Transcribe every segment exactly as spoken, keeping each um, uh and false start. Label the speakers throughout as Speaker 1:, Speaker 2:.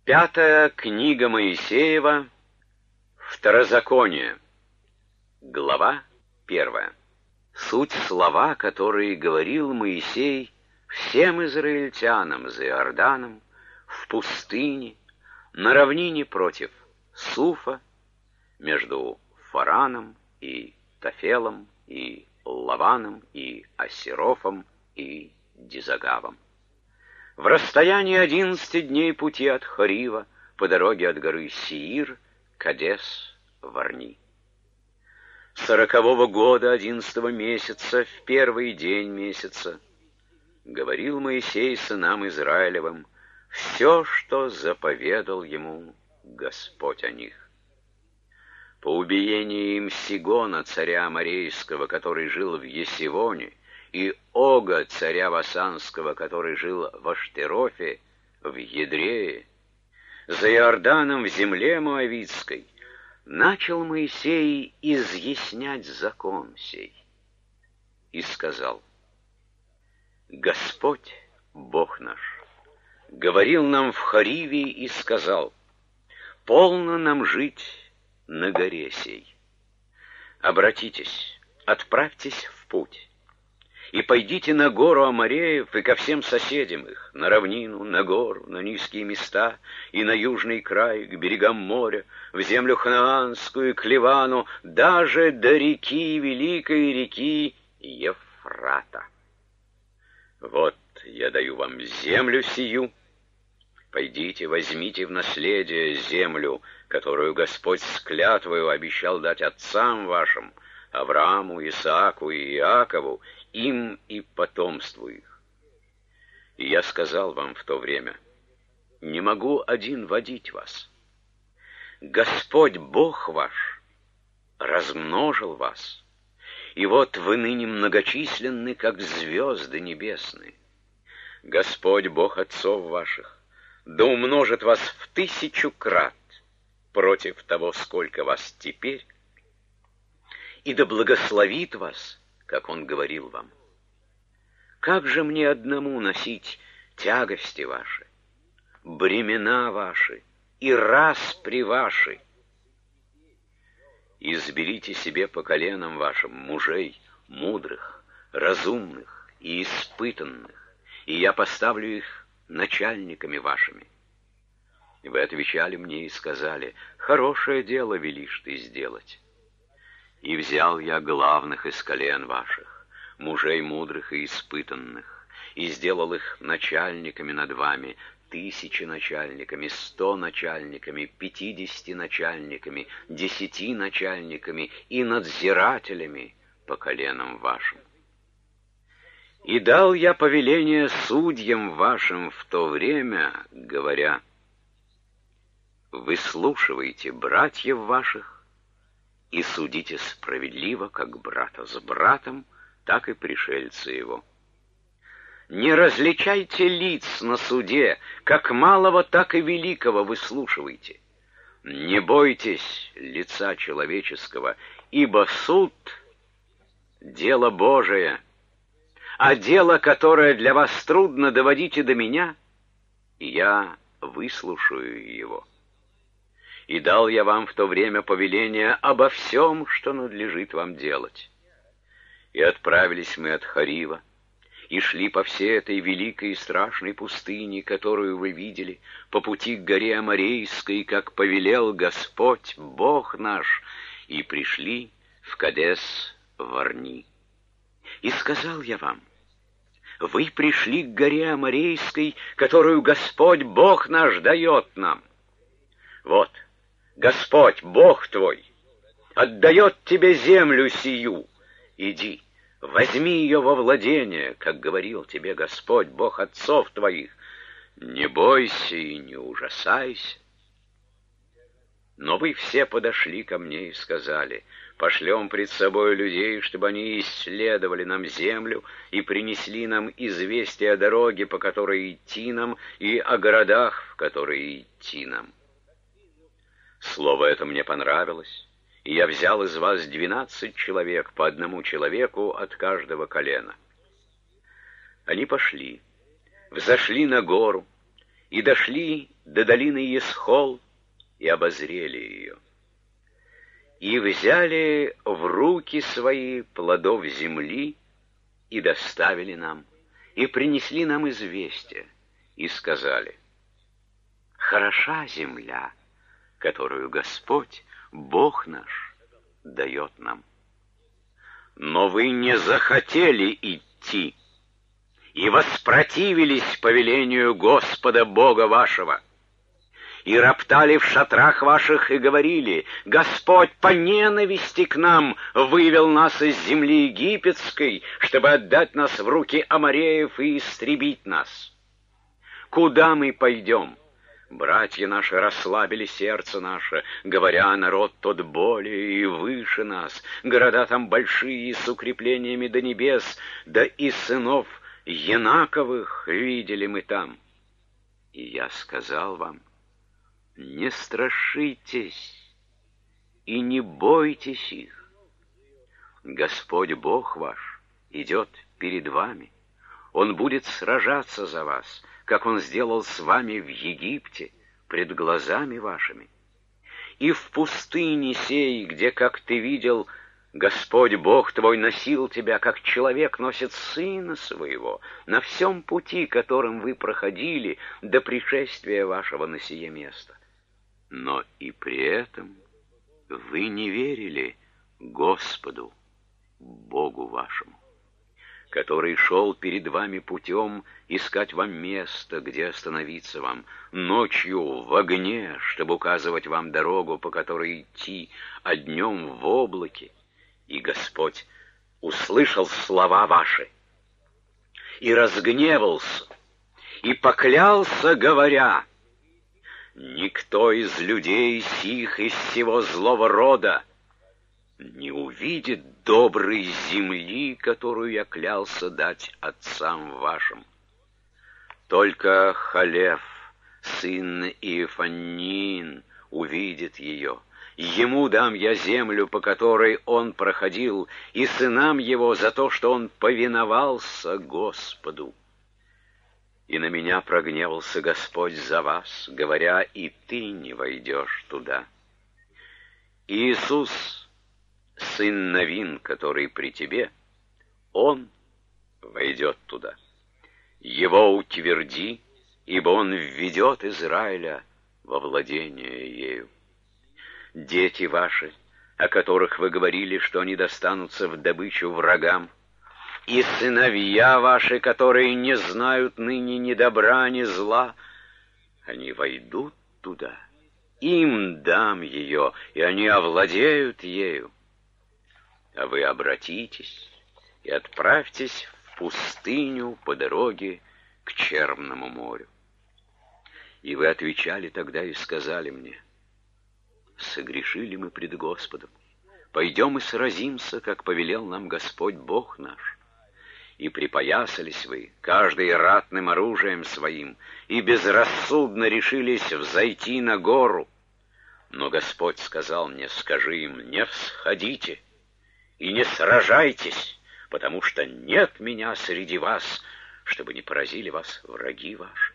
Speaker 1: Пятая книга Моисеева, Второзаконие, глава первая. Суть слова, которые говорил Моисей всем израильтянам за Иорданом, в пустыне, на равнине против Суфа, между Фараном и Тофелом, и Лаваном, и Асерофом, и Дизагавом. В расстоянии одиннадцати дней пути от Хорива по дороге от горы Сеир, Кадес, Варни. Сорокового года одиннадцатого месяца, в первый день месяца, говорил Моисей сынам Израилевым все, что заповедал ему Господь о них. По убиении им Сигона, царя Аморейского, который жил в Есивоне, и Ога, царя Васанского, который жил в Аштерофе, в Едрее, за Иорданом в земле Моавитской, начал Моисей изъяснять закон сей. И сказал: Господь, Бог наш, говорил нам в Хориве и сказал: полно нам жить на горе сей. Обратитесь, отправьтесь в путь, и пойдите на гору Амореев и ко всем соседям их, на равнину, на гору, на низкие места и на южный край, к берегам моря, в землю ханаанскую, к Ливану, даже до реки, великой реки Ефрата. Вот я даю вам землю сию. Пойдите, возьмите в наследие землю, которую Господь с клятвою обещал дать отцам вашим, Аврааму, Исааку и Иакову, им и потомству их. И я сказал вам в то время: не могу один водить вас. Господь Бог ваш размножил вас, и вот вы ныне многочисленны, как звезды небесные. Господь Бог отцов ваших да умножит вас в тысячу крат против того, сколько вас теперь, и да благословит вас, как Он говорил вам. Как же мне одному носить тягости ваши, бремена ваши и распри ваши? Изберите себе по коленам вашим мужей мудрых, разумных и испытанных, и я поставлю их начальниками вашими. И вы отвечали мне и сказали: хорошее дело велишь ты сделать. И взял я главных из колен ваших, мужей мудрых и испытанных, и сделал их начальниками над вами, тысячи начальниками, сто начальниками, пятидесяти начальниками, десяти начальниками и надзирателями по коленам вашим. И дал я повеление судьям вашим в то время, говоря: выслушивайте братьев ваших и судите справедливо, как брата с братом, так и пришельца его. Не различайте лиц на суде, как малого, так и великого выслушивайте. Не бойтесь лица человеческого, ибо суд — дело Божие, а дело, которое для вас трудно, доводите до меня, и я выслушаю его. И дал я вам в то время повеление обо всем, что надлежит вам делать. И отправились мы от Хорива, и шли по всей этой великой и страшной пустыне, которую вы видели, по пути к горе Аморейской, как повелел Господь, Бог наш, и пришли в Кадес-Варни. И сказал я вам: вы пришли к горе Аморейской, которую Господь, Бог наш, дает нам. Вот, Господь, Бог твой, отдает тебе землю сию. Иди, возьми ее во владение, как говорил тебе Господь, Бог отцов твоих. Не бойся и не ужасайся. Но вы все подошли ко мне и сказали: пошлем пред собой людей, чтобы они исследовали нам землю и принесли нам известие о дороге, по которой идти нам, и о городах, в которые идти нам. Слово это мне понравилось, и я взял из вас двенадцать человек, по одному человеку от каждого колена. Они пошли, взошли на гору, и дошли до долины Есхол и обозрели ее. И взяли в руки свои плодов земли и доставили нам, и принесли нам известие, и сказали: хороша земля, которую Господь, Бог наш, дает нам. Но вы не захотели идти и воспротивились повелению Господа Бога вашего, и роптали в шатрах ваших и говорили: Господь по ненависти к нам вывел нас из земли египетской, чтобы отдать нас в руки амореев и истребить нас. Куда мы пойдем? Братья наши расслабили сердце наше, говоря: народ тот более и выше нас, города там большие, с укреплениями до небес, да и сынов Янаковых видели мы там. И я сказал вам: не страшитесь и не бойтесь их. Господь Бог ваш идет перед вами, Он будет сражаться за вас, как Он сделал с вами в Египте, пред глазами вашими. И в пустыне сей, где, как ты видел, Господь Бог твой носил тебя, как человек носит сына своего, на всем пути, которым вы проходили до пришествия вашего на сие место. Но и при этом вы не верили Господу, Богу вашему, который шел перед вами путем искать вам место, где остановиться вам, ночью в огне, чтобы указывать вам дорогу, по которой идти, а днем в облаке. И Господь услышал слова ваши и разгневался, и поклялся, говоря: никто из людей сих из всего злого рода не увидит доброй земли, которую я клялся дать отцам вашим. Только Халев, сын Иефаннин, увидит ее. Ему дам я землю, по которой он проходил, и сынам его за то, что он повиновался Господу. И на меня прогневался Господь за вас, говоря: и ты не войдешь туда. Иисус, сын Навин, который при тебе, он войдет туда. Его утверди, ибо он введет Израиля во владение ею. Дети ваши, о которых вы говорили, что они достанутся в добычу врагам, и сыновья ваши, которые не знают ныне ни добра, ни зла, они войдут туда. Им дам ее, и они овладеют ею. А вы обратитесь и отправьтесь в пустыню по дороге к Черному морю. И вы отвечали тогда и сказали мне: согрешили мы пред Господом, пойдем и сразимся, как повелел нам Господь Бог наш. И припоясались вы, каждый ратным оружием своим, и безрассудно решились взойти на гору. Но Господь сказал мне: скажи им: не всходите и не сражайтесь, потому что нет меня среди вас, чтобы не поразили вас враги ваши.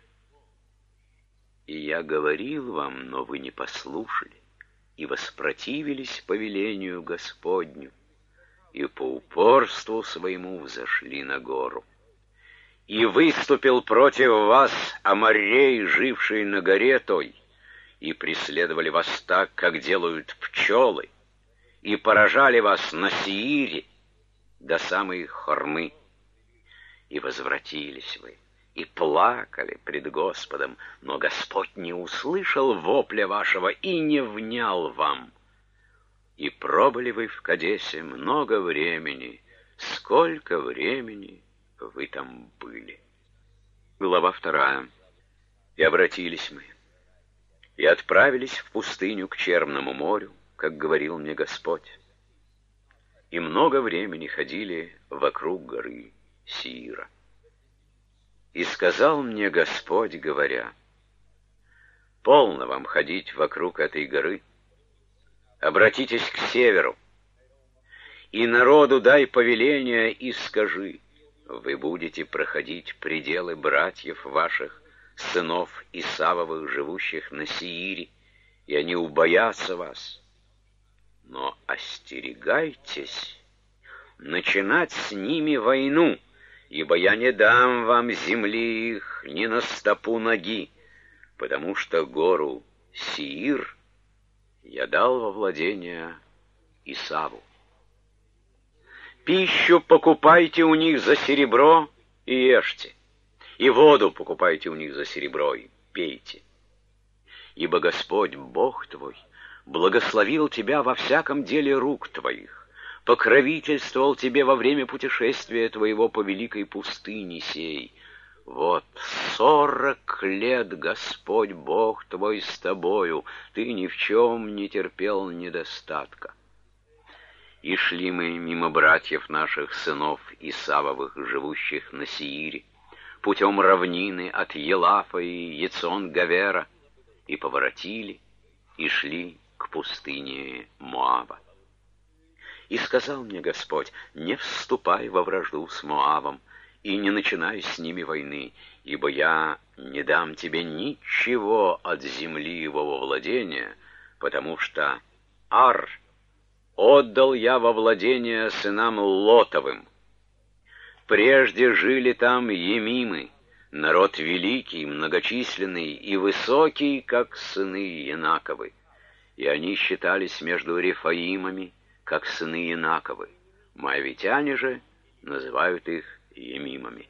Speaker 1: И я говорил вам, но вы не послушали, и воспротивились повелению Господню, и по упорству своему взошли на гору. И выступил против вас аморрей, живший на горе той, и преследовали вас так, как делают пчелы, и поражали вас на Сеире до самой Хормы. И возвратились вы, и плакали пред Господом, но Господь не услышал вопля вашего и не внял вам. И пробыли вы в Кадесе много времени, сколько времени вы там были. Глава вторая. И обратились мы, и отправились в пустыню к Черному морю, как говорил мне Господь. И много времени ходили вокруг горы Сиира. И сказал мне Господь, говоря: полно вам ходить вокруг этой горы, обратитесь к северу, и народу дай повеление и скажи: вы будете проходить пределы братьев ваших сынов Исавовых, живущих на Сеире, и они убоятся вас. Но остерегайтесь начинать с ними войну, ибо я не дам вам земли их ни на стопу ноги, потому что гору Сеир я дал во владение Исаву. Пищу покупайте у них за серебро и ешьте, и воду покупайте у них за серебро и пейте. Ибо Господь, Бог твой, благословил тебя во всяком деле рук твоих, покровительствовал тебе во время путешествия твоего по великой пустыне сей. Вот сорок лет Господь Бог твой с тобою, ты ни в чем не терпел недостатка. И шли мы мимо братьев наших, сынов Исавовых, живущих на Сеире, путем равнины от Елафа и Ецон-Гавера, и поворотили, и шли к пустыне Моаба. И сказал мне Господь: не вступай во вражду с Моавом, и не начинай с ними войны, ибо я не дам тебе ничего от земли его во владение, потому что Ар отдал я во владение сынам Лотовым. Прежде жили там емимы, народ великий, многочисленный и высокий, как сыны Инаковы, и они считались между Рефаимами, как сыны Инаковы. Моавитяне же называют их емимами.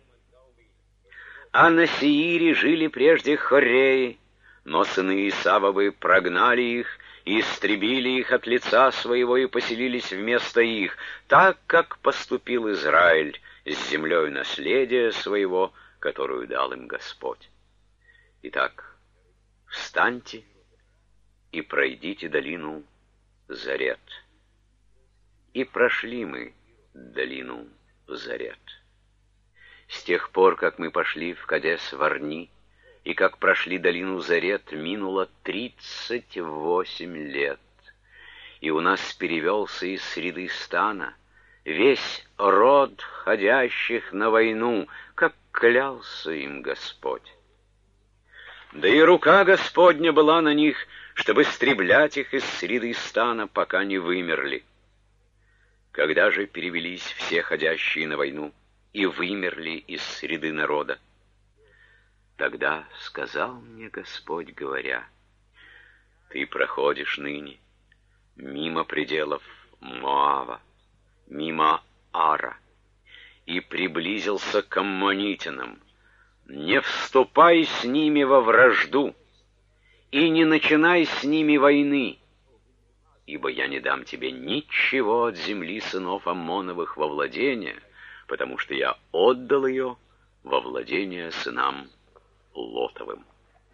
Speaker 1: А на Сеире жили прежде хореи, но сыны Исавовы прогнали их и истребили их от лица своего и поселились вместо их, так как поступил Израиль с землей наследия своего, которую дал им Господь. Итак, встаньте и пройдите долину Зарет. И прошли мы долину Зарет. С тех пор, как мы пошли в Кадес-Варни, и как прошли долину Зарет, минуло тридцать восемь лет, и у нас перевелся из среды стана весь род ходящих на войну, как клялся им Господь. Да и рука Господня была на них, чтобы истреблять их из среды стана, пока не вымерли. Когда же перевелись все ходящие на войну и вымерли из среды народа, тогда сказал мне Господь, говоря: ты проходишь ныне мимо пределов Моава, мимо Ара, и приблизился к аммонитянам. Не вступай с ними во вражду и не начинай с ними войны, ибо я не дам тебе ничего от земли сынов Аммоновых во владение, потому что я отдал ее во владение сынам Лотовым.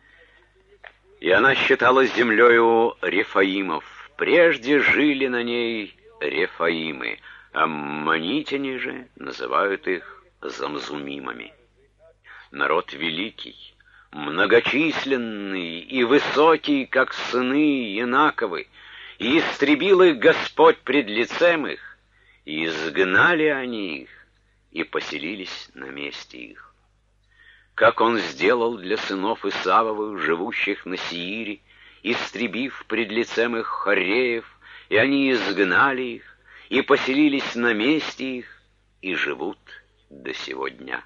Speaker 1: И она считалась землею Рефаимов. Прежде жили на ней Рефаимы, аммонитяне же называют их Замзумимами. Народ великий, многочисленный и высокий, как сыны Инаковы, и истребил их Господь пред лицем их, и изгнали они их, и поселились на месте их. Как он сделал для сынов Исавовых, живущих на Сеире, истребив пред лицем их хореев, и они изгнали их, и поселились на месте их, и живут до сего дня.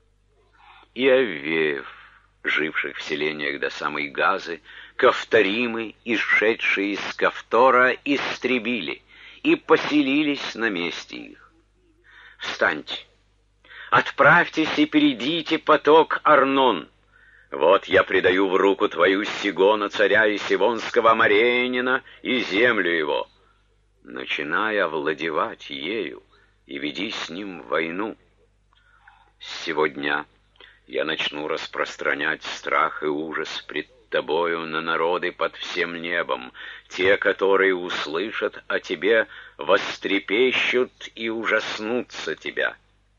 Speaker 1: И Аввеев, живших в селениях до самой Газы, Кавторимы, исшедшие из Кавтора, истребили, и поселились на месте их. Встаньте, отправьтесь и перейдите поток Арнон. Вот я предаю в руку твою Сигона, царя Исивонского Амореянина, и землю его. Начинай овладевать ею и веди с ним войну. С сего дня я начну распространять страх и ужас пред тобою на народы под всем небом. Те, которые услышат о тебе, вострепещут и ужаснутся тебя.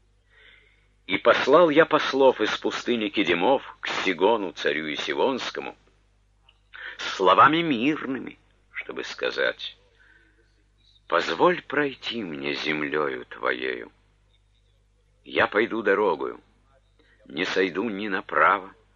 Speaker 1: И послал я послов из пустыни Кедемов к Сигону, царю Исивонскому, с словами мирными, чтобы сказать: позволь пройти мне землею твоею. Я пойду дорогою, не сойду ни направо,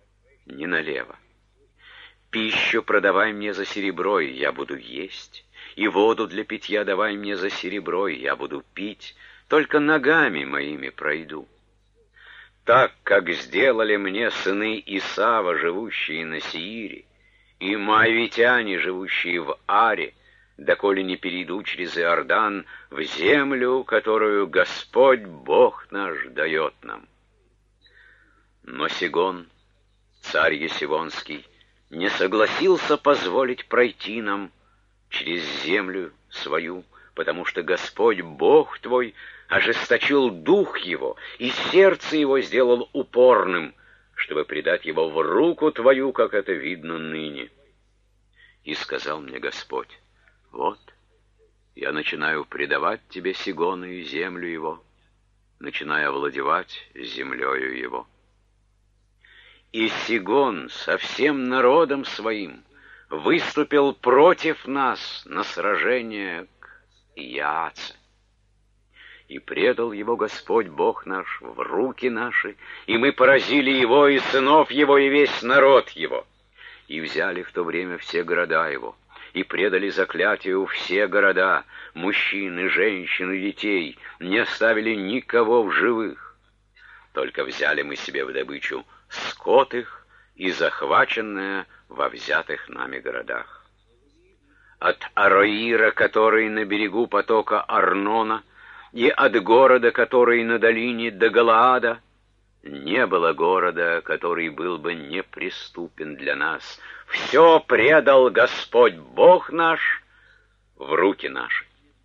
Speaker 1: ни налево. Пищу продавай мне за серебро, и я буду есть, и воду для питья давай мне за серебро, и я буду пить, только ногами моими пройду. Так, как сделали мне сыны Исава, живущие на Сеире, и моавитяне, живущие в Аре, доколе не перейду через Иордан в землю, которую Господь Бог наш дает нам. Но Сигон, царь Есивонский, не согласился позволить пройти нам через землю свою, потому что Господь Бог твой ожесточил дух его, и сердце его сделал упорным, чтобы предать его в руку твою, как это видно ныне. И сказал мне Господь: вот, я начинаю предавать тебе Сигона и землю его, начинаю овладевать землею его. И Сигон со всем народом своим выступил против нас на сражение к Яаце. И предал его Господь Бог наш в руки наши, и мы поразили его, и сынов его, и весь народ его. И взяли в то время все города его, и предали заклятию все города, мужчин и женщин и детей, не оставили никого в живых. Только взяли мы себе в добычу скот их и захваченное во взятых нами городах. От Ароира, который на берегу потока Арнона, и от города, который на долине до Галаада, не было города, который был бы неприступен для нас. Все предал Господь Бог наш в руки наши.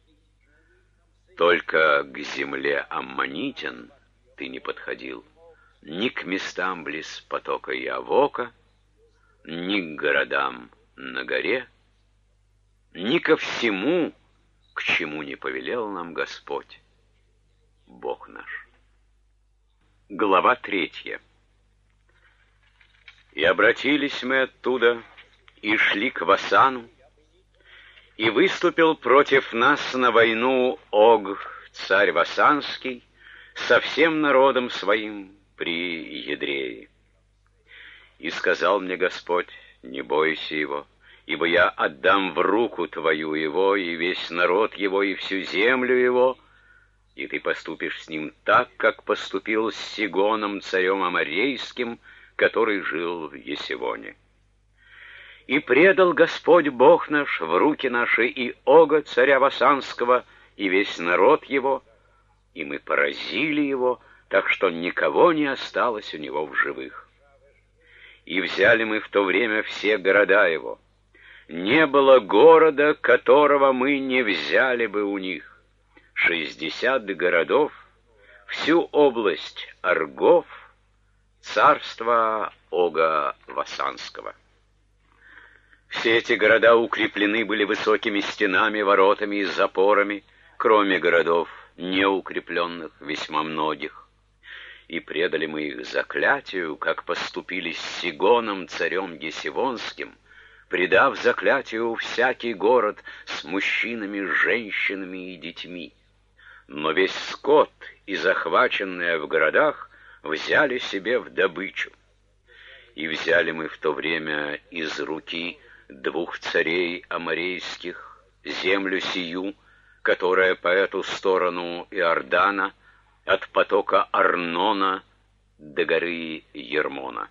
Speaker 1: Только к земле Аммонитян ты не подходил, ни к местам близ потока Явока, ни к городам на горе, ни ко всему, к чему не повелел нам Господь, Бог наш. Глава третья. И обратились мы оттуда, и шли к Васану, и выступил против нас на войну Ог, царь Васанский, со всем народом своим при Едрее. И сказал мне Господь: не бойся его, ибо я отдам в руку твою его, и весь народ его, и всю землю его, и ты поступишь с ним так, как поступил с Сигоном, царем Аморейским, который жил в Есивоне. И предал Господь Бог наш в руки наши и Ога, царя Васанского, и весь народ его, и мы поразили его, так что никого не осталось у него в живых. И взяли мы в то время все города его. Не было города, которого мы не взяли бы у них. Шестьдесят городов, всю область Аргов, царство Ога Васанского. Все эти города укреплены были высокими стенами, воротами и запорами, кроме городов неукрепленных, весьма многих. И предали мы их заклятию, как поступили с Сигоном, царем Есивонским, предав заклятию всякий город с мужчинами, женщинами и детьми. Но весь скот и захваченное в городах взяли себе в добычу. И взяли мы в то время из руки двух царей аморейских землю сию, которая по эту сторону Иордана, от потока Арнона до горы Ермона.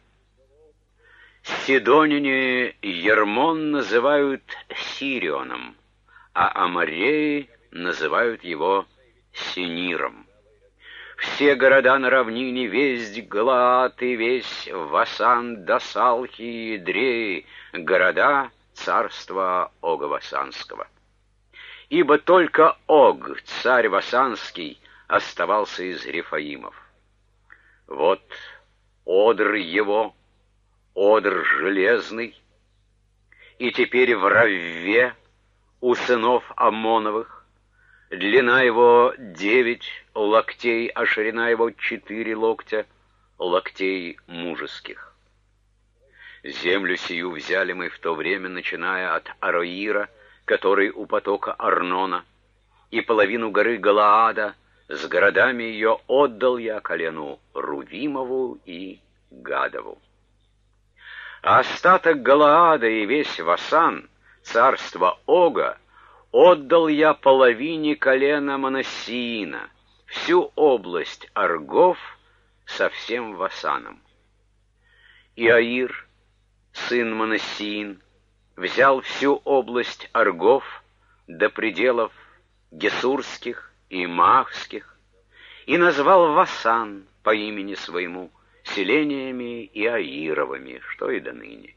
Speaker 1: Сидоняне Ермон называют Сирионом, а амореи называют его Синиром. Все города на равнине, весь Галаад и весь Васан, Дасалхи и Идреи, города царства Ога Васанского. Ибо только Ог, царь Васанский, оставался из Рефаимов. Вот одр его, одр железный, и теперь в Равве у сынов Аммоновых. Длина его девять локтей, а ширина его четыре локтя, локтей мужеских. Землю сию взяли мы в то время, начиная от Ароира, который у потока Арнона, и половину горы Галаада, с городами ее отдал я колену Рувимову и Гадову. А остаток Галаада и весь Васан, царство Ога, отдал я половине колена Манассиина, всю область Аргов со всем Васаном. И Аир, сын Манассиин, взял всю область Аргов до пределов Гесурских и Маахских и назвал Васан по имени своему, селениями и Аировыми, что и до ныне.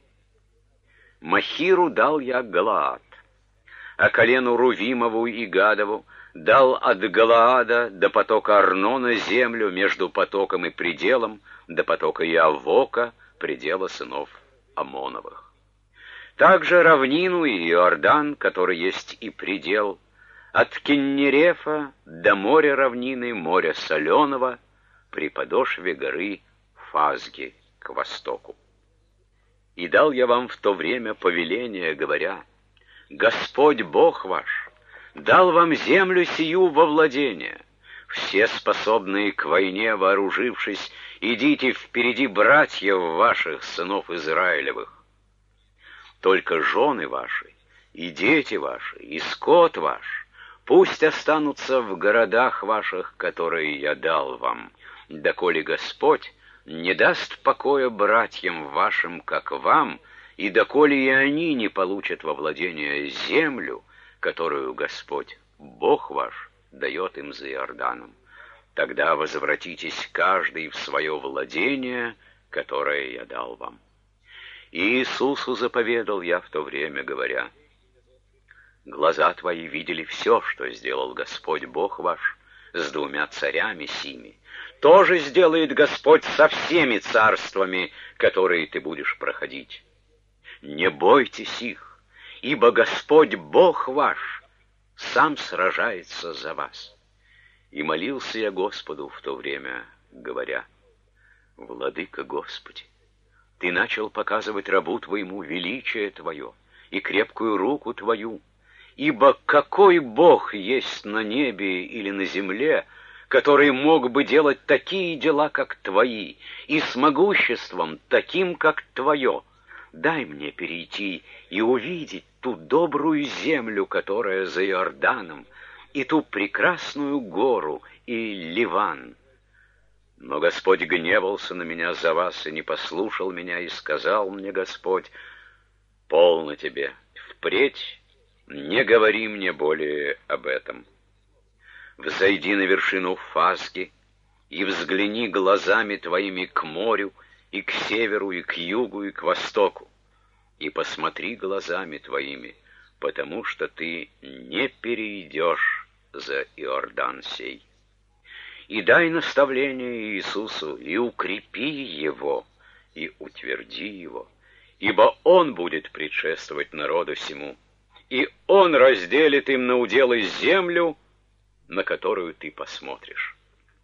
Speaker 1: Махиру дал я Галаад, а колену Рувимову и Гадову дал от Галаада до потока Арнона землю между потоком и пределом, до потока Иавока, предела сынов Амоновых. Также равнину и Иордан, который есть и предел, от Кеннерефа до моря равнины, моря соленого, при подошве горы Фазги к востоку. И дал я вам в то время повеление, говоря: Господь Бог ваш дал вам землю сию во владение. Все способные к войне, вооружившись, идите впереди братьев ваших, сынов Израилевых. Только жены ваши, и дети ваши, и скот ваш пусть останутся в городах ваших, которые я дал вам, доколе Господь не даст покоя братьям вашим, как вам, и доколе и они не получат во владение землю, которую Господь, Бог ваш, дает им за Иорданом. Тогда возвратитесь каждый в свое владение, которое я дал вам. И Иисусу заповедал я в то время, говоря: глаза твои видели все, что сделал Господь Бог ваш с двумя царями сими. То же сделает Господь со всеми царствами, которые ты будешь проходить. Не бойтесь их, ибо Господь Бог ваш сам сражается за вас. И молился я Господу в то время, говоря: Владыка Господи, Ты начал показывать рабу Твоему величие Твое и крепкую руку Твою, ибо какой Бог есть на небе или на земле, который мог бы делать такие дела, как Твои, и с могуществом таким, как Твое? Дай мне перейти и увидеть ту добрую землю, которая за Иорданом, и ту прекрасную гору, и Ливан. Но Господь гневался на меня за вас и не послушал меня, и сказал мне Господь: полно тебе, впредь не говори мне более об этом. Взойди на вершину Фазги и взгляни глазами твоими к морю, и к северу, и к югу, и к востоку, и посмотри глазами твоими, потому что ты не перейдешь за Иордан сей. И дай наставление Иисусу, и укрепи его, и утверди его, ибо он будет предшествовать народу сему, и он разделит им на уделы землю, на которую ты посмотришь.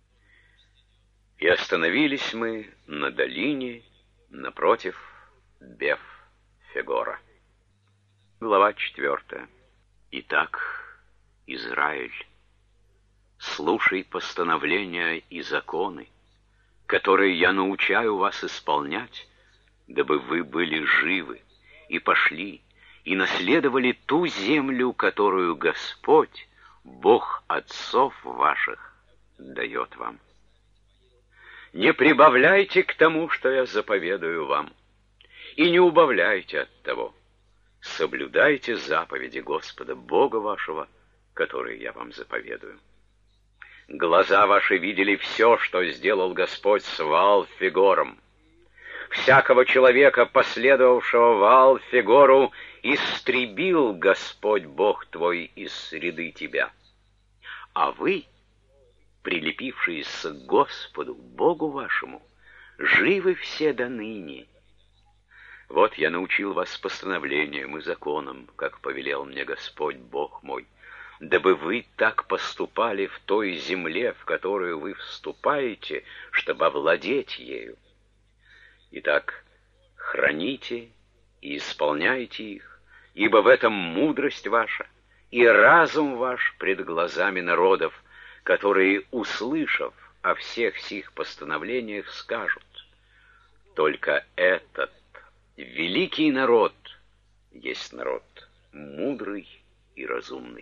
Speaker 1: И остановились мы на долине напротив Беф-Фегора. Глава четвертая. Итак, Израиль, слушай постановления и законы, которые я научаю вас исполнять, дабы вы были живы и пошли, и наследовали ту землю, которую Господь, Бог отцов ваших, дает вам. Не прибавляйте к тому, что я заповедую вам, и не убавляйте от того. Соблюдайте заповеди Господа Бога вашего, которые я вам заповедую. Глаза ваши видели все, что сделал Господь с Ваал-Фегором. Всякого человека, последовавшего Ваал-Фегору, истребил Господь Бог твой из среды тебя. А вы, прилепившиеся к Господу, Богу вашему, живы все до ныне. Вот я научил вас постановлениям и законам, как повелел мне Господь Бог мой, дабы вы так поступали в той земле, в которую вы вступаете, чтобы овладеть ею. Итак, храните и исполняйте их, ибо в этом мудрость ваша и разум ваш пред глазами народов, которые, услышав о всех сих постановлениях, скажут: только этот великий народ есть народ мудрый и разумный.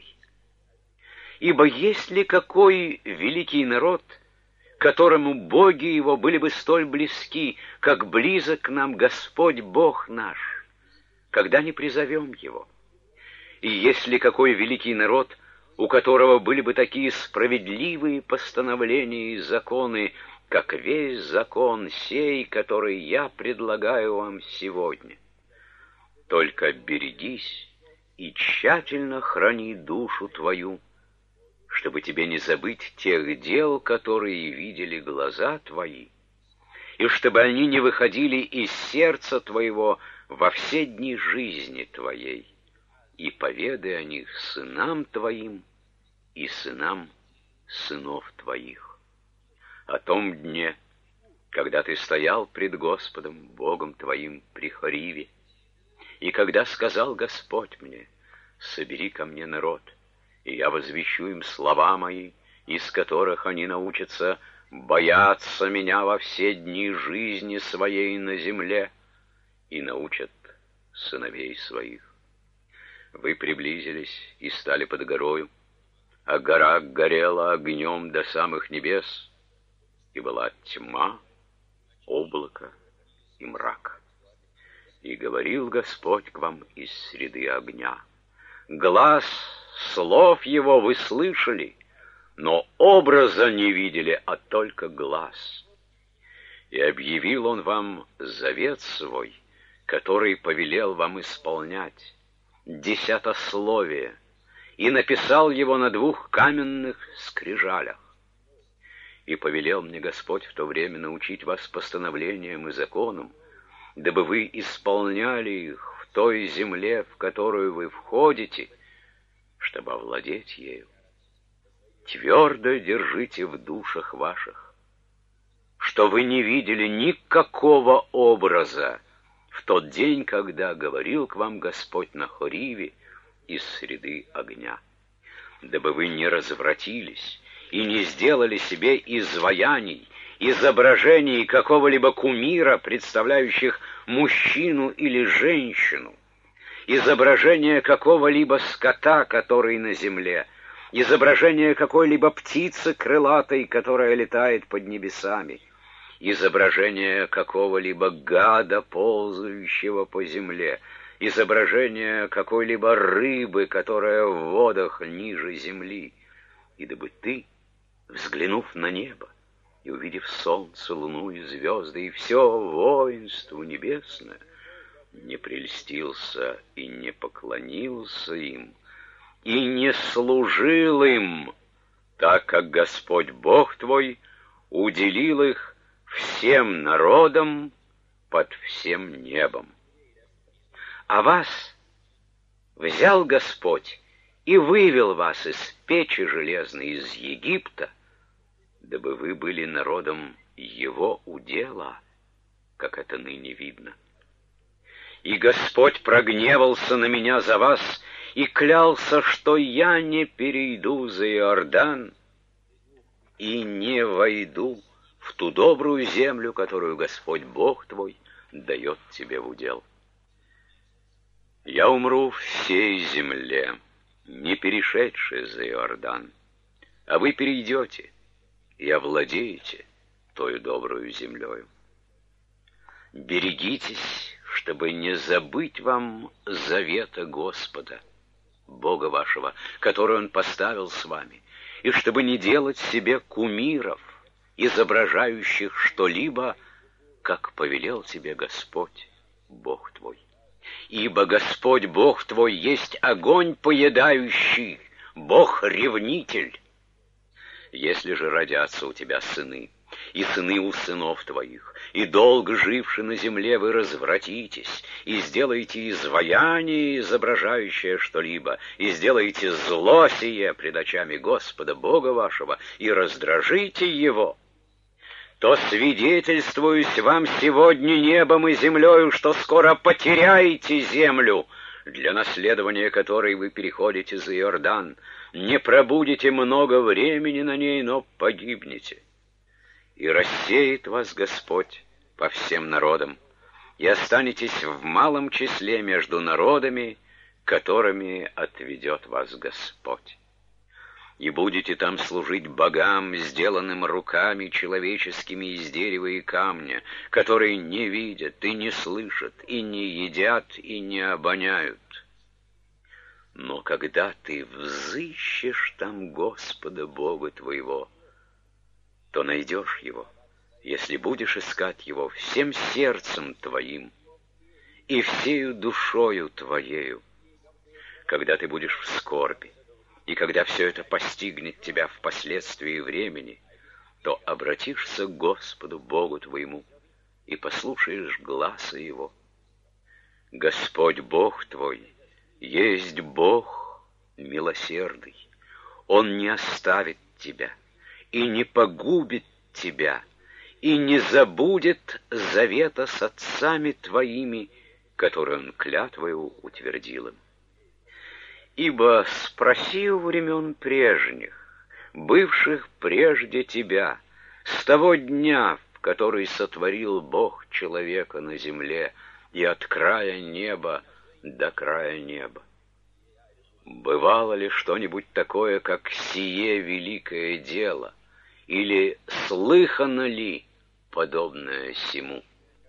Speaker 1: Ибо есть ли какой великий народ, которому боги его были бы столь близки, как близок к нам Господь Бог наш, когда не призовем его? И есть ли какой великий народ, у которого были бы такие справедливые постановления и законы, как весь закон сей, который я предлагаю вам сегодня? Только берегись и тщательно храни душу твою, чтобы тебе не забыть тех дел, которые видели глаза твои, и чтобы они не выходили из сердца твоего во все дни жизни твоей, и поведай о них сынам твоим и сынам сынов твоих. О том дне, когда ты стоял пред Господом, Богом твоим, при Хориве, и когда сказал Господь мне: собери ко мне народ, и я возвещу им слова мои, из которых они научатся бояться меня во все дни жизни своей на земле, и научат сыновей своих. Вы приблизились и стали под горою, а гора горела огнем до самых небес, и была тьма, облако и мрак. И говорил Господь к вам из среды огня. Глас слов его вы слышали, но образа не видели, а только глаз. И объявил он вам завет свой, который повелел вам исполнять, десятословие, и написал его на двух каменных скрижалях. И повелел мне Господь в то время научить вас постановлениям и законам, дабы вы исполняли их в той земле, в которую вы входите, чтобы овладеть ею. Твердо держите в душах ваших, что вы не видели никакого образа в тот день, когда говорил к вам Господь на Хориве из среды огня, дабы вы не развратились и не сделали себе изваяний, изображений какого-либо кумира, представляющих мужчину или женщину, изображение какого-либо скота, который на земле, изображение какой-либо птицы крылатой, которая летает под небесами, изображение какого-либо гада, ползающего по земле, изображение какой-либо рыбы, которая в водах ниже земли, и дабы ты, взглянув на небо и увидев солнце, луну и звезды, и все воинство небесное, не прельстился и не поклонился им, и не служил им, так как Господь Бог твой уделил их всем народам под всем небом. А вас взял Господь и вывел вас из печи железной, из Египта, дабы вы были народом Его удела, как это ныне видно. И Господь прогневался на меня за вас и клялся, что я не перейду за Иордан и не войду в ту добрую землю, которую Господь Бог твой дает тебе в удел. Я умру в всей земле, не перешедший за Иордан, а вы перейдете и овладеете тою добрую землею. Берегитесь, чтобы не забыть вам завета Господа, Бога вашего, который Он поставил с вами, и чтобы не делать себе кумиров, изображающих что-либо, как повелел тебе Господь, Бог твой. Ибо Господь Бог твой есть огонь поедающий, Бог-ревнитель. Если же родятся у тебя сыны, и сыны у сынов твоих, и долго живши на земле вы развратитесь, и сделаете изваяние, изображающее что-либо, и сделаете зло сие пред очами Господа Бога вашего, и раздражите Его, то свидетельствуюсь вам сегодня небом и землею, что скоро потеряете землю, для наследования которой вы переходите за Иордан, не пробудете много времени на ней, но погибнете. И рассеет вас Господь по всем народам, и останетесь в малом числе между народами, которыми отведет вас Господь. И будете там служить богам, сделанным руками человеческими из дерева и камня, которые не видят и не слышат, и не едят, и не обоняют. Но когда ты взыщешь там Господа Бога твоего, то найдешь Его, если будешь искать Его всем сердцем твоим и всею душою твоею, когда ты будешь в скорби, и когда все это постигнет тебя впоследствии времени, то обратишься к Господу Богу твоему и послушаешь гласа Его. Господь Бог твой есть Бог милосердный. Он не оставит тебя и не погубит тебя, и не забудет завета с отцами твоими, который Он клятвою утвердил им. Ибо спроси у времен прежних, бывших прежде тебя, с того дня, в который сотворил Бог человека на земле, и от края неба до края неба. Бывало ли что-нибудь такое, как сие великое дело, или слыхано ли подобное сему?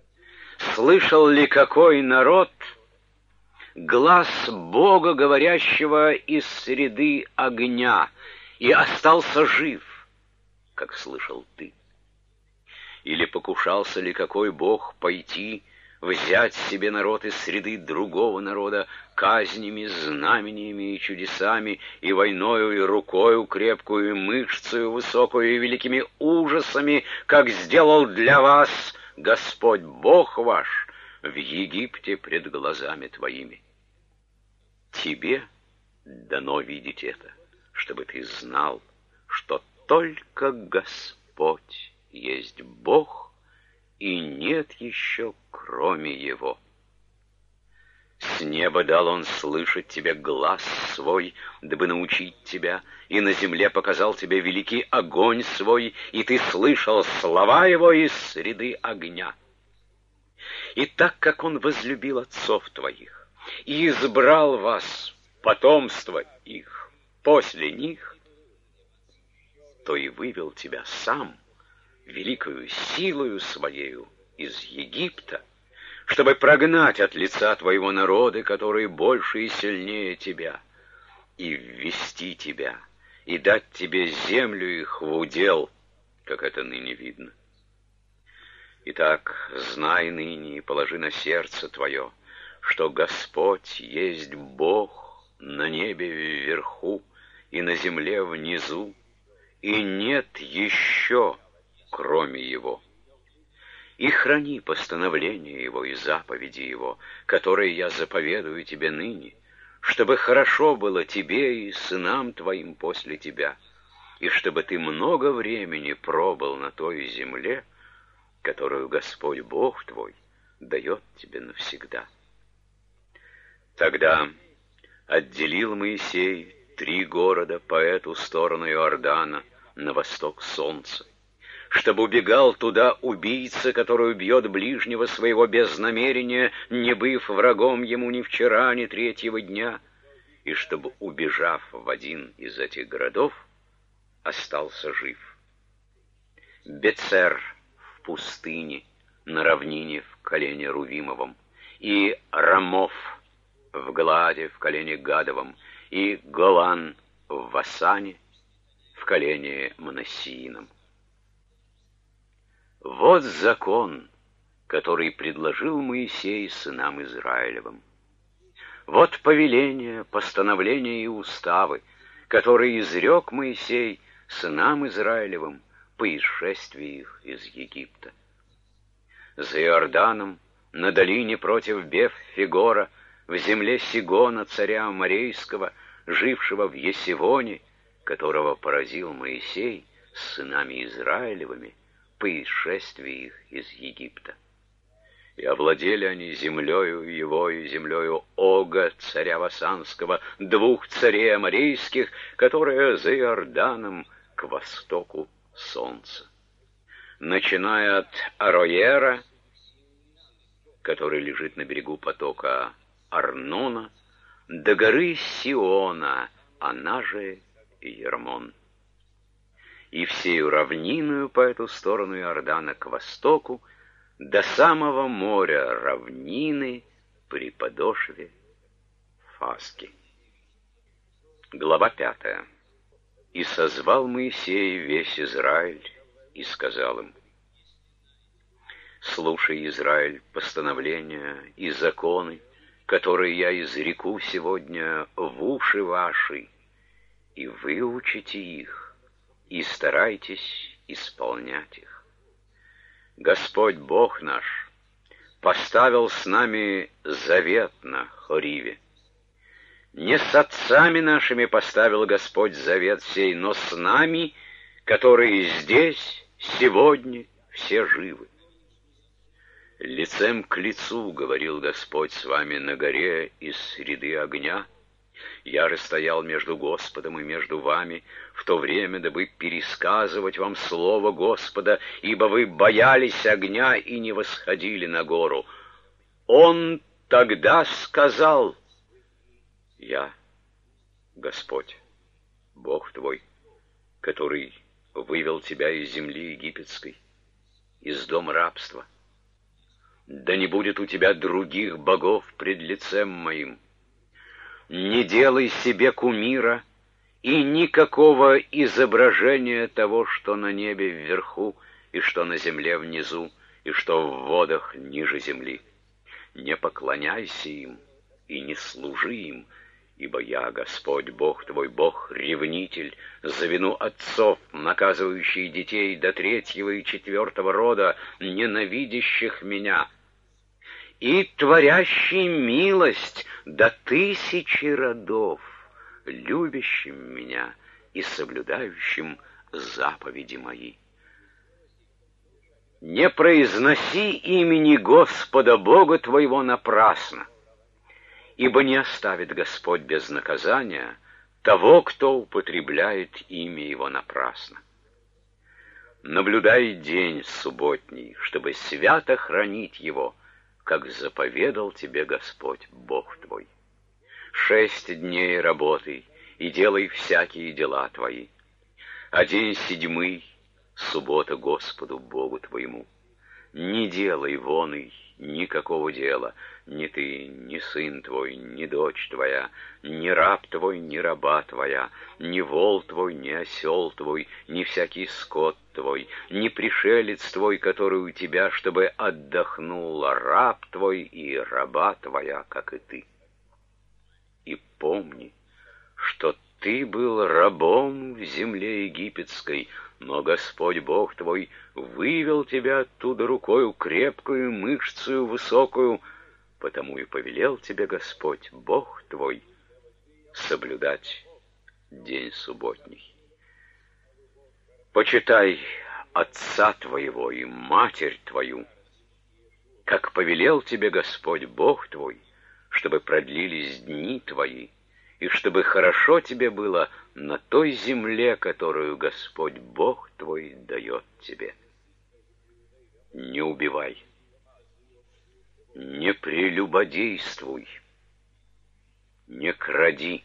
Speaker 1: Слышал ли какой народ глас Бога, говорящего из среды огня, и остался жив, как слышал ты? Или покушался ли какой Бог пойти, взять себе народ из среды другого народа казнями, знамениями и чудесами, и войною, и рукою крепкую, и мышцею высокую, и великими ужасами, как сделал для вас Господь Бог ваш в Египте пред глазами твоими? Тебе дано видеть это, чтобы ты знал, что только Господь есть Бог, и нет еще кроме Его. С неба дал Он слышать тебе глас свой, дабы научить тебя, и на земле показал тебе великий огонь свой, и ты слышал слова Его из среды огня. И так как Он возлюбил отцов твоих, и избрал вас, потомство их, после них, то и вывел тебя сам великою силою своею из Египта, чтобы прогнать от лица твоего народа, которые больше и сильнее тебя, и ввести тебя, и дать тебе землю их в удел, как это ныне видно. Итак, знай ныне и положи на сердце твое, что Господь есть Бог на небе вверху и на земле внизу, и нет еще кроме Его. И храни постановления Его и заповеди Его, которые я заповедую тебе ныне, чтобы хорошо было тебе и сынам твоим после тебя, и чтобы ты много времени пробыл на той земле, которую Господь Бог твой дает тебе навсегда. Тогда отделил Моисей три города по эту сторону Иордана, на восток солнца, чтобы убегал туда убийца, который убьет ближнего своего без намерения, не быв врагом ему ни вчера, ни третьего дня, и чтобы, убежав в один из этих городов, остался жив. Бецер в пустыне, на равнине в колене Рувимовом, и Рамов в Галааде в колене Гадовом, и Голан в Васане в колене Манассиином. Вот закон, который предложил Моисей сынам Израилевым. Вот повеления, постановления и уставы, которые изрек Моисей сынам Израилевым по исшествии их из Египта. За Иорданом, на долине против Беф-Фигора, в земле Сигона, царя Аморейского, жившего в Есивоне, которого поразил Моисей с сынами Израилевыми по исшествии их из Египта. И овладели они землею его и землею Ога, царя Васанского, двух царей аморейских, которые за Иорданом к востоку солнца. Начиная от Ароера который лежит на берегу потока Арнона, до горы Сиона, она же Ермон. И всею равниною по эту сторону Иордана к востоку, до самого моря равнины при подошве Фаски. Глава пятая. «И созвал Моисей весь Израиль, и сказал им: слушай, Израиль, постановления и законы, которые я изреку сегодня в уши ваши, и выучите их, и старайтесь исполнять их. Господь Бог наш поставил с нами завет на Хориве. Не с отцами нашими поставил Господь завет сей, но с нами, которые здесь, сегодня, все живы. Лицем к лицу говорил Господь с вами на горе из среды огня. Я же стоял между Господом и между вами в то время, дабы пересказывать вам слово Господа, ибо вы боялись огня и не восходили на гору. Он тогда сказал: я, Господь, Бог твой, который вывел тебя из земли египетской, из дома рабства. Да не будет у тебя других богов пред лицем моим. Не делай себе кумира и никакого изображения того, что на небе вверху, и что на земле внизу, и что в водах ниже земли. Не поклоняйся им и не служи им, ибо я, Господь, Бог твой, Бог, ревнитель, за вину отцов, наказывающий детей до третьего и четвертого рода, ненавидящих меня, и творящий милость до тысячи родов, любящим меня и соблюдающим заповеди мои. Не произноси имени Господа Бога твоего напрасно, ибо не оставит Господь без наказания того, кто употребляет имя Его напрасно. Наблюдай день субботний, чтобы свято хранить его, как заповедал тебе Господь Бог твой. Шесть дней работай и делай всякие дела твои, а день седьмый — суббота Господу Богу твоему. Не делай воной никакого дела, ни ты, ни сын твой, ни дочь твоя, ни раб твой, ни раба твоя, ни вол твой, ни осел твой, ни всякий скот твой, ни пришелец твой, который у тебя, чтобы отдохнул раб твой и раба твоя, как и ты. И помни, что ты был рабом в земле египетской, но Господь Бог твой вывел тебя оттуда рукою крепкую, мышцую, высокую, потому и повелел тебе Господь Бог твой соблюдать день субботний. Почитай отца твоего и матерь твою, как повелел тебе Господь Бог твой, чтобы продлились дни твои, и чтобы хорошо тебе было на той земле, которую Господь Бог твой дает тебе. Не убивай, не прелюбодействуй, не кради,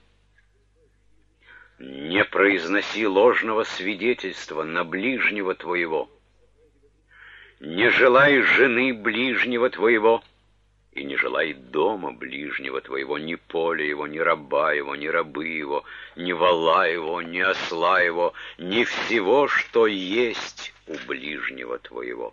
Speaker 1: не произноси ложного свидетельства на ближнего твоего, не желай жены ближнего твоего, и не желай дома ближнего твоего, ни поля его, ни раба его, ни рабы его, ни вола его, ни осла его, ни всего, что есть у ближнего твоего.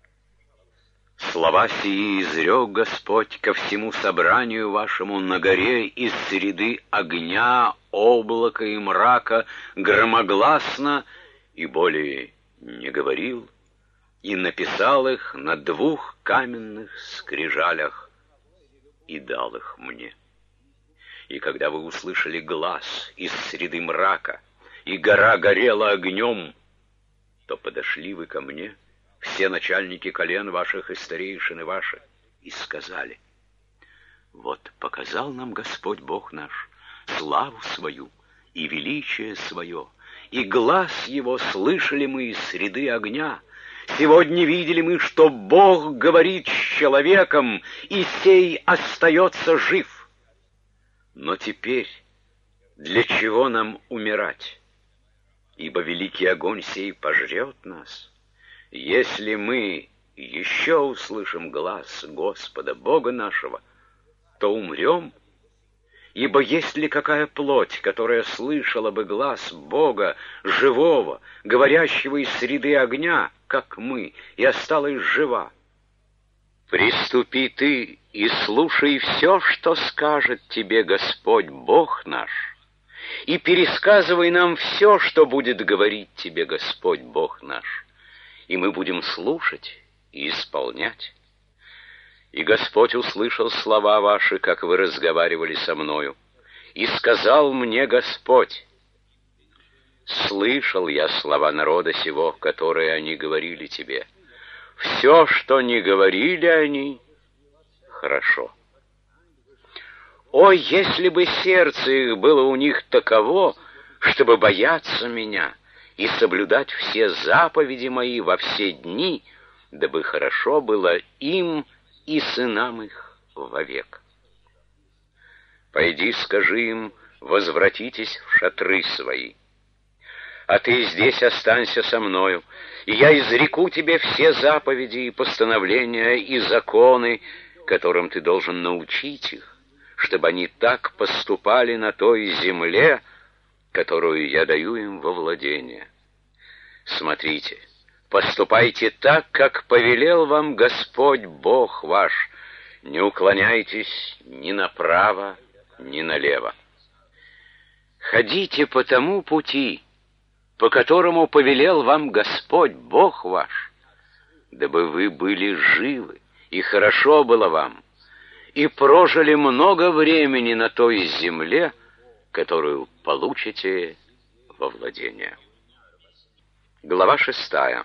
Speaker 1: Слова сии изрек Господь ко всему собранию вашему на горе из среды огня, облака и мрака, громогласно, и более не говорил, и написал их на двух каменных скрижалях, и дал их мне. И когда вы услышали глас из среды мрака, и гора горела огнем, то подошли вы ко мне, все начальники колен ваших и старейшины ваши, и сказали: вот показал нам Господь Бог наш славу свою и величие свое, и глас его слышали мы из среды огня. Сегодня видели мы, что Бог говорит с человеком, и сей остается жив. Но теперь для чего нам умирать? Ибо великий огонь сей пожрет нас. Если мы еще услышим глас Господа, Бога нашего, то умрем. Ибо есть ли какая плоть, которая слышала бы глас Бога, живого, говорящего из среды огня, как мы, и осталась жива? Приступи ты и слушай все, что скажет тебе Господь Бог наш, и пересказывай нам все, что будет говорить тебе Господь Бог наш, и мы будем слушать и исполнять. И Господь услышал слова ваши, как вы разговаривали со мною, и сказал мне Господь: слышал я слова народа сего, которые они говорили тебе. Все, что не говорили они, хорошо. О, если бы сердце их было у них таково, чтобы бояться меня и соблюдать все заповеди мои во все дни, дабы хорошо было им и сынам их вовек. Пойди, скажи им, возвратитесь в шатры свои. А ты здесь останься со мною, и я изреку тебе все заповеди и постановления и законы, которым ты должен научить их, чтобы они так поступали на той земле, которую я даю им во владение. Смотрите, поступайте так, как повелел вам Господь Бог ваш, не уклоняйтесь ни направо, ни налево. Ходите по тому пути, по которому повелел вам Господь Бог ваш, дабы вы были живы, и хорошо было вам, и прожили много времени на той земле, которую получите во владение. Глава шестая.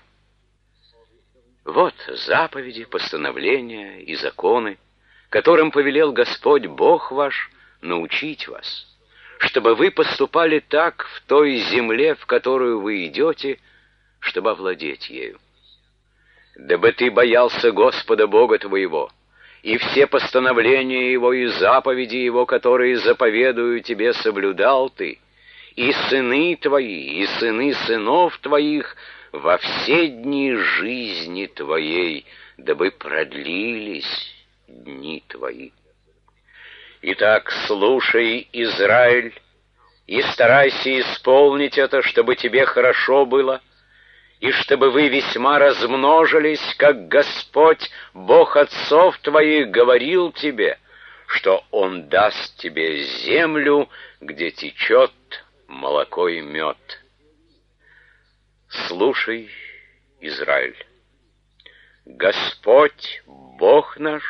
Speaker 1: Вот заповеди, постановления и законы, которым повелел Господь Бог ваш научить вас, чтобы вы поступали так в той земле, в которую вы идете, чтобы овладеть ею. Дабы ты боялся Господа Бога твоего, и все постановления Его и заповеди Его, которые заповедую тебе, соблюдал ты, и сыны твои, и сыны сынов твоих во все дни жизни твоей, дабы продлились дни твои. Итак, слушай, Израиль, и старайся исполнить это, чтобы тебе хорошо было, и чтобы вы весьма размножились, как Господь, Бог отцов твоих, говорил тебе, что Он даст тебе землю, где течет молоко и мед. Слушай, Израиль, Господь, Бог наш,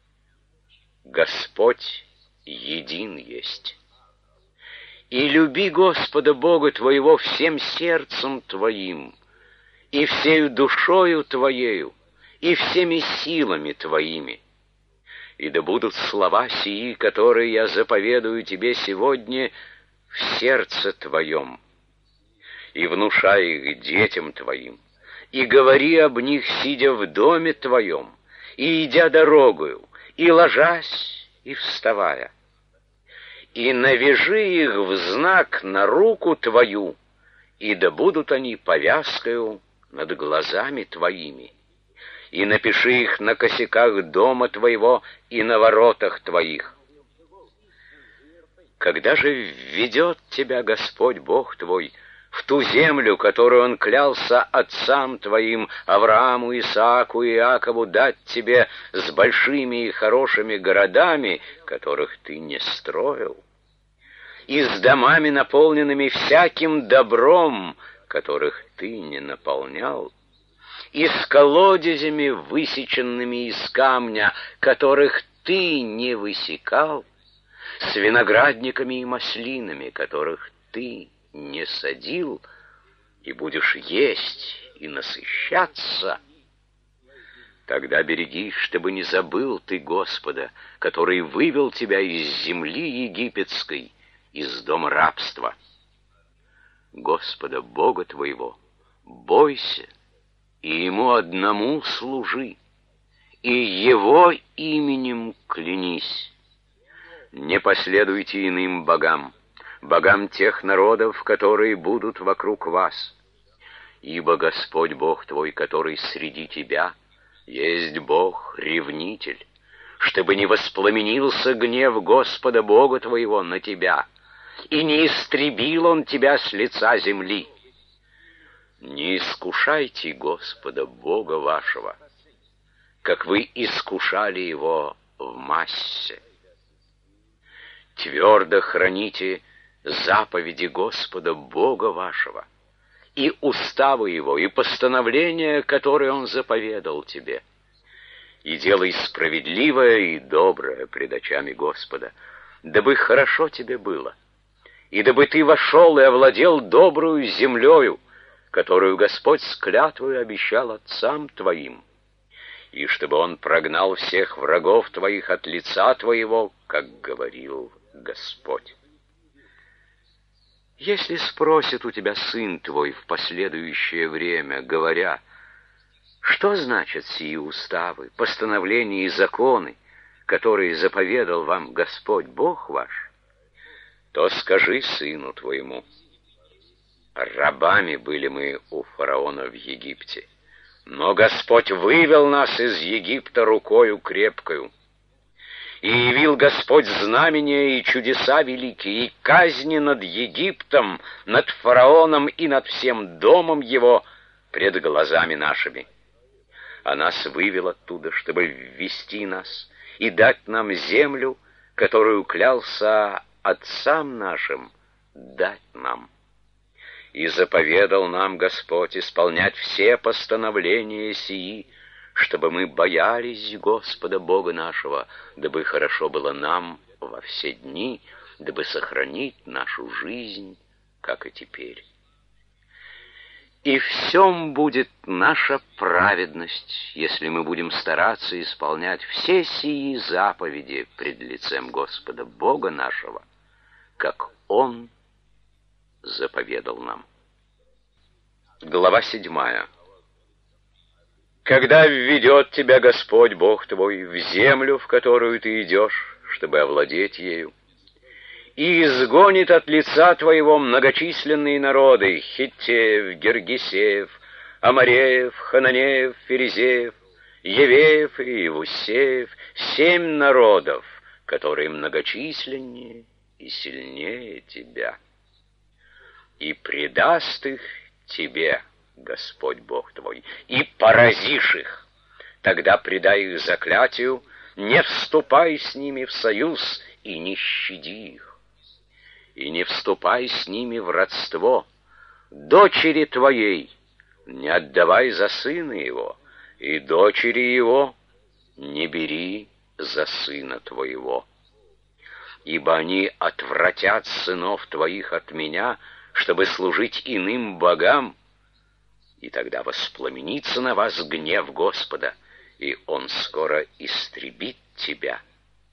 Speaker 1: Господь един есть. И люби Господа Бога твоего всем сердцем твоим, и всею душою твоею, и всеми силами твоими. И да будут слова сии, которые я заповедую тебе сегодня, в сердце твоем, и внушай их детям твоим, и говори об них, сидя в доме твоем, и идя дорогою, и ложась, и вставая. И навяжи их в знак на руку твою, и да будут они повязкою над глазами твоими. И напиши их на косяках дома твоего и на воротах твоих. Когда же введет тебя Господь Бог твой в ту землю, которую Он клялся отцам твоим, Аврааму, Исааку и Иакову, дать тебе с большими и хорошими городами, которых ты не строил, и с домами, наполненными всяким добром, которых ты не наполнял, и с колодезями, высеченными из камня, которых ты не высекал, с виноградниками и маслинами, которых ты не садил, и будешь есть и насыщаться, тогда берегись, чтобы не забыл ты Господа, который вывел тебя из земли египетской, из дома рабства. Господа Бога твоего бойся и ему одному служи, и его именем клянись. Не последуйте иным богам, богам тех народов, которые будут вокруг вас. Ибо Господь Бог твой, который среди тебя, есть Бог-ревнитель, чтобы не воспламенился гнев Господа Бога твоего на тебя, и не истребил Он тебя с лица земли. Не искушайте Господа Бога вашего, как вы искушали Его в Массе. Твердо храните заповеди Господа Бога вашего, и уставы Его, и постановления, которые Он заповедал тебе. И делай справедливое и доброе пред очами Господа, дабы хорошо тебе было, и дабы ты вошел и овладел добрую землею, которую Господь с клятвою обещал отцам твоим, и чтобы Он прогнал всех врагов твоих от лица твоего, как говорил Господь. Если спросит у тебя сын твой в последующее время, говоря: что значат сии уставы, постановления и законы, которые заповедал вам Господь Бог ваш, то скажи сыну твоему: рабами были мы у фараона в Египте, но Господь вывел нас из Египта рукою крепкою. И явил Господь знамения и чудеса великие, и казни над Египтом, над фараоном и над всем домом его пред глазами нашими. А нас вывел оттуда, чтобы ввести нас и дать нам землю, которую клялся отцам нашим дать нам. И заповедал нам Господь исполнять все постановления сии, чтобы мы боялись Господа Бога нашего, дабы хорошо было нам во все дни, дабы сохранить нашу жизнь, как и теперь. И в всем будет наша праведность, если мы будем стараться исполнять все сии заповеди пред лицем Господа Бога нашего, как Он заповедал нам. Глава седьмая. Когда введет тебя Господь Бог твой в землю, в которую ты идешь, чтобы овладеть ею, и изгонит от лица твоего многочисленные народы: Хиттеев, Гергесеев, Амореев, Хананеев, Ферезеев, Евеев и Иевусеев, семь народов, которые многочисленнее и сильнее тебя. И предаст их тебе Господь Бог твой, и поразишь их. Тогда предай их заклятию, не вступай с ними в союз и не щади их. И не вступай с ними в родство. Дочери твоей не отдавай за сына его, и дочери его не бери за сына твоего. Ибо они отвратят сынов твоих от меня, чтобы служить иным богам, и тогда воспламенится на вас гнев Господа, и Он скоро истребит тебя.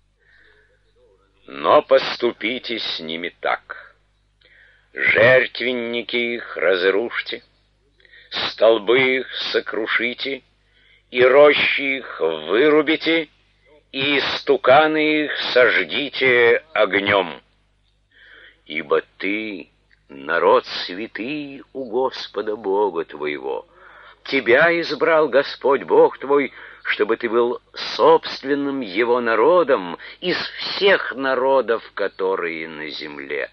Speaker 1: Но поступите с ними так: жертвенники их разрушьте, столбы их сокрушите, и рощи их вырубите, и истуканы их сожгите огнем. Ибо ты народ святый у Господа Бога твоего. Тебя избрал Господь Бог твой, чтобы ты был собственным Его народом из всех народов, которые на земле.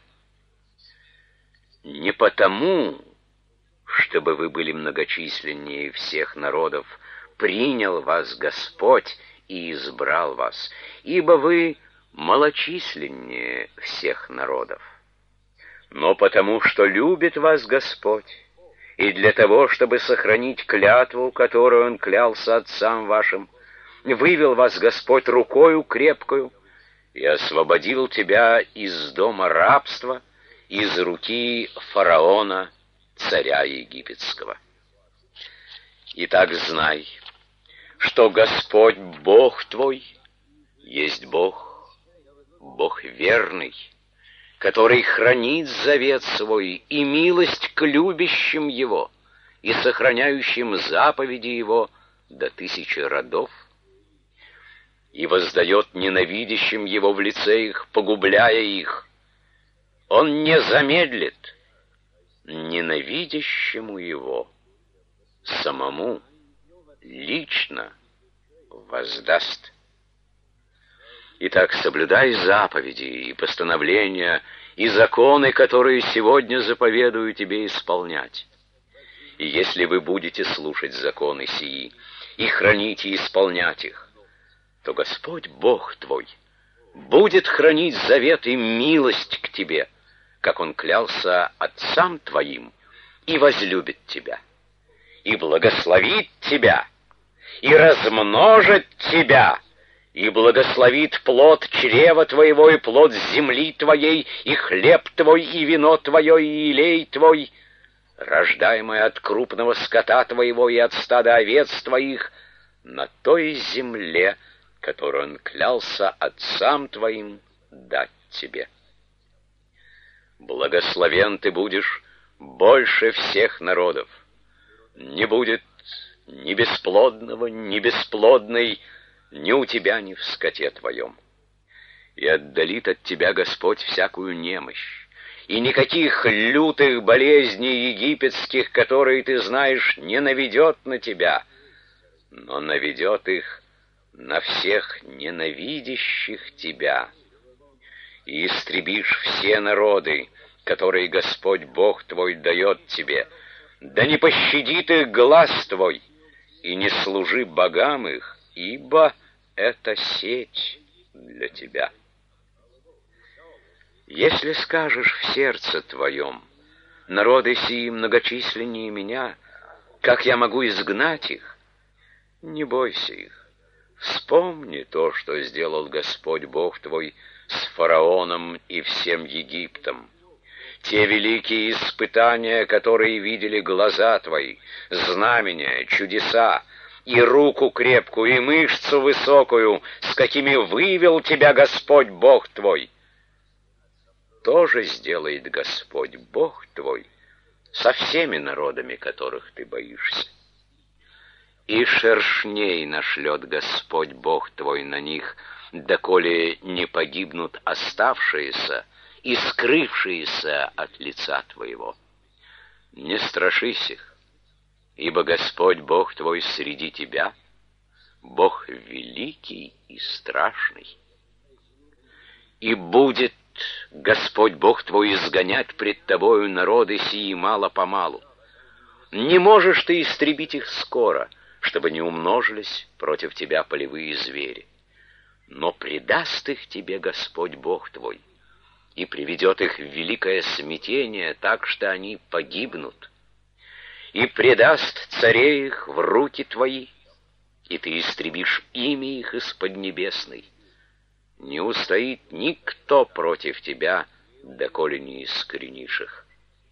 Speaker 1: Не потому, чтобы вы были многочисленнее всех народов, принял вас Господь и избрал вас, ибо вы малочисленнее всех народов. Но потому, что любит вас Господь, и для того, чтобы сохранить клятву, которую Он клялся отцам вашим, вывел вас Господь рукою крепкою и освободил тебя из дома рабства, из руки фараона, царя египетского. Итак, знай, что Господь Бог твой есть Бог, Бог верный, который хранит завет свой и милость к любящим Его, и сохраняющим заповеди его до тысячи родов, и воздает ненавидящим его в лице их, погубляя их. Он не замедлит, ненавидящему его самому лично воздаст. Итак, соблюдай заповеди и постановления и законы, которые сегодня заповедую тебе исполнять. И если вы будете слушать законы сии и хранить и исполнять их, то Господь Бог твой будет хранить завет и милость к тебе, как Он клялся отцам твоим, и возлюбит тебя, и благословит тебя, и размножит тебя, и благословит плод чрева твоего, и плод земли твоей, и хлеб твой, и вино твое, и елей твой, рождаемое от крупного скота твоего и от стада овец твоих, на той земле, которую Он клялся отцам твоим дать тебе. Благословен ты будешь больше всех народов. Не будет ни бесплодного, ни бесплодной, ни у тебя, ни в скоте твоем. И отдалит от тебя Господь всякую немощь, и никаких лютых болезней египетских, которые ты знаешь, не наведет на тебя, но наведет их на всех ненавидящих тебя. И истребишь все народы, которые Господь Бог твой дает тебе, да не пощадит их глаз твой, и не служи богам их, ибо это сеть для тебя. Если скажешь в сердце твоем: народы сии многочисленнее меня, как я могу изгнать их? Не бойся их. Вспомни то, что сделал Господь Бог твой с фараоном и всем Египтом. Те великие испытания, которые видели глаза твои, знамения, чудеса, и руку крепкую, и мышцу высокую, с какими вывел тебя Господь Бог твой, тоже сделает Господь Бог твой со всеми народами, которых ты боишься. И шершней нашлет Господь Бог твой на них, доколе не погибнут оставшиеся и скрывшиеся от лица твоего. Не страшись их, ибо Господь Бог твой среди тебя, Бог великий и страшный. И будет Господь Бог твой изгонять пред тобою народы сии мало-помалу. Не можешь ты истребить их скоро, чтобы не умножились против тебя полевые звери. Но предаст их тебе Господь Бог твой, и приведет их в великое смятение, так что они погибнут, и предаст царей их в руки твои, и ты истребишь имя их из поднебесной. Не устоит никто против тебя, доколе не искоренишь их.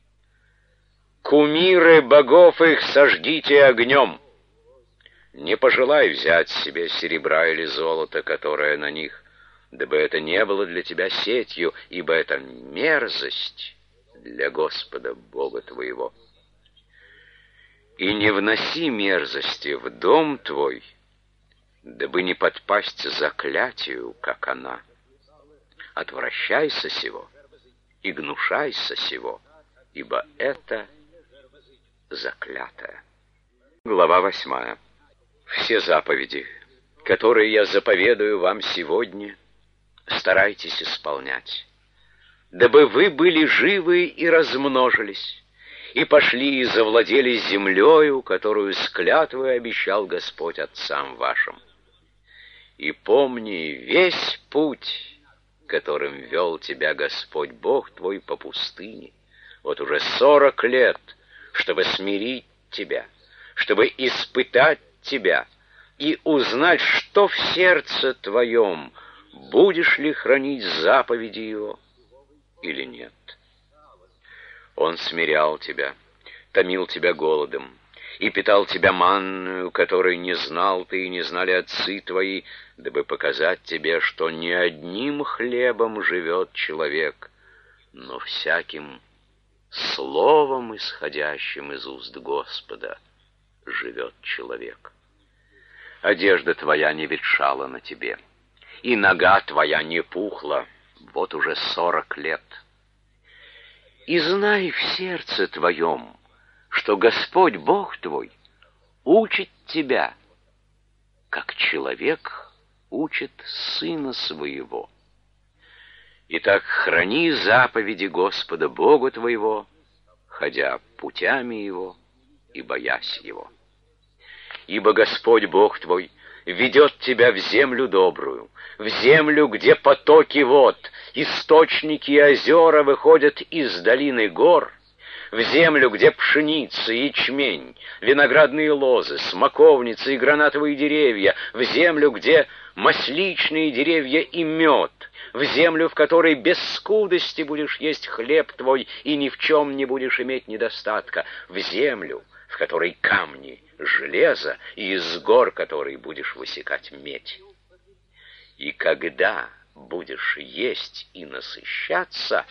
Speaker 1: Кумиры богов их сожгите огнем. Не пожелай взять себе серебра или золота, которое на них, дабы это не было для тебя сетью, ибо это мерзость для Господа Бога твоего. И не вноси мерзости в дом твой, дабы не подпасть заклятию, как она. Отвращайся сего и гнушайся сего, ибо это заклятое. Глава восьмая. Все заповеди, которые я заповедую вам сегодня, старайтесь исполнять, дабы вы были живы и размножились, и пошли и завладели землею, которую с клятвой обещал Господь отцам вашим. И помни весь путь, которым вел тебя Господь Бог твой по пустыне, вот уже сорок лет, чтобы смирить тебя, чтобы испытать тебя и узнать, что в сердце твоем, будешь ли хранить заповеди его или нет. Он смирял тебя, томил тебя голодом и питал тебя манною, которой не знал ты и не знали отцы твои, дабы показать тебе, что не одним хлебом живет человек, но всяким словом, исходящим из уст Господа, живет человек. Одежда твоя не ветшала на тебе, и нога твоя не пухла вот уже сорок лет. И знай в сердце твоем, что Господь Бог твой учит тебя, как человек учит сына своего. Итак, храни заповеди Господа Бога твоего, ходя путями Его и боясь Его. Ибо Господь Бог твой ведет тебя в землю добрую, в землю, где потоки вод, источники и озера выходят из долины гор, в землю, где пшеница и ячмень, виноградные лозы, смоковницы и гранатовые деревья, в землю, где масличные деревья и мед, в землю, в которой без скудости будешь есть хлеб твой и ни в чем не будешь иметь недостатка, в землю, в которой камни, железо, и из гор которой будешь высекать медь. И когда будешь есть и насыщаться,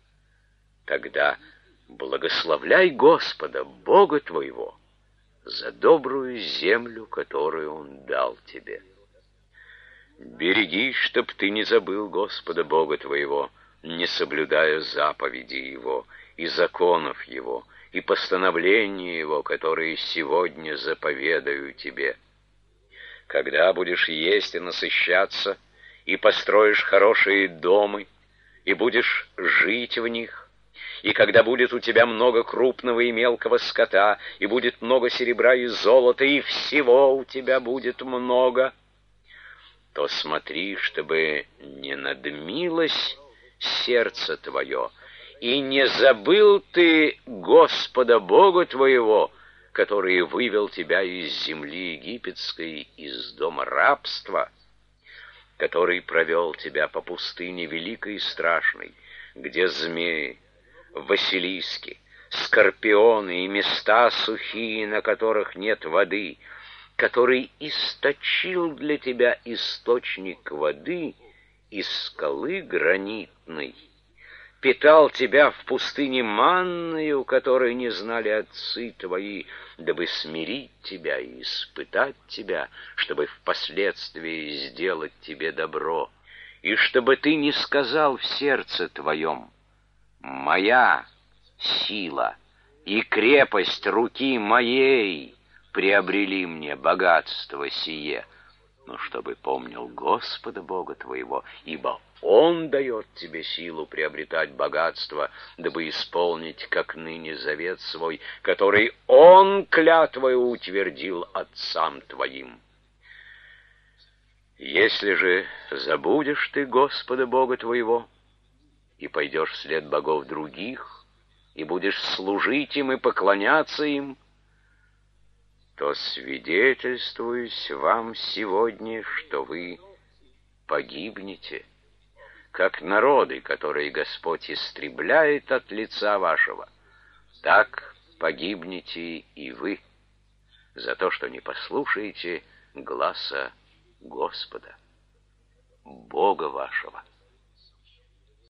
Speaker 1: тогда благословляй Господа, Бога твоего, за добрую землю, которую Он дал тебе. Береги, чтоб ты не забыл Господа Бога твоего, не соблюдая заповедей Его и законов Его, и постановления Его, которые сегодня заповедаю тебе. Когда будешь есть и насыщаться, и построишь хорошие дома, и будешь жить в них, и когда будет у тебя много крупного и мелкого скота, и будет много серебра и золота, и всего у тебя будет много, то смотри, чтобы не надмилось сердце твое, и не забыл ты Господа Бога твоего, который вывел тебя из земли египетской, из дома рабства, который провел тебя по пустыне великой и страшной, где змеи, василиски, скорпионы и места сухие, на которых нет воды, который источил для тебя источник воды из скалы гранитной, питал тебя в пустыне манною, которой не знали отцы твои, дабы смирить тебя и испытать тебя, чтобы впоследствии сделать тебе добро, и чтобы ты не сказал в сердце твоем: «Моя сила и крепость руки моей приобрели мне богатство сие», но чтобы помнил Господа Бога твоего, ибо Он дает тебе силу приобретать богатство, дабы исполнить, как ныне, завет свой, который Он клятвою утвердил отцам твоим. Если же забудешь ты Господа Бога твоего и пойдешь вслед богов других, и будешь служить им и поклоняться им, то свидетельствуюсь вам сегодня, что вы погибнете, как народы, которые Господь истребляет от лица вашего, так погибнете и вы за то, что не послушаете гласа Господа, Бога вашего.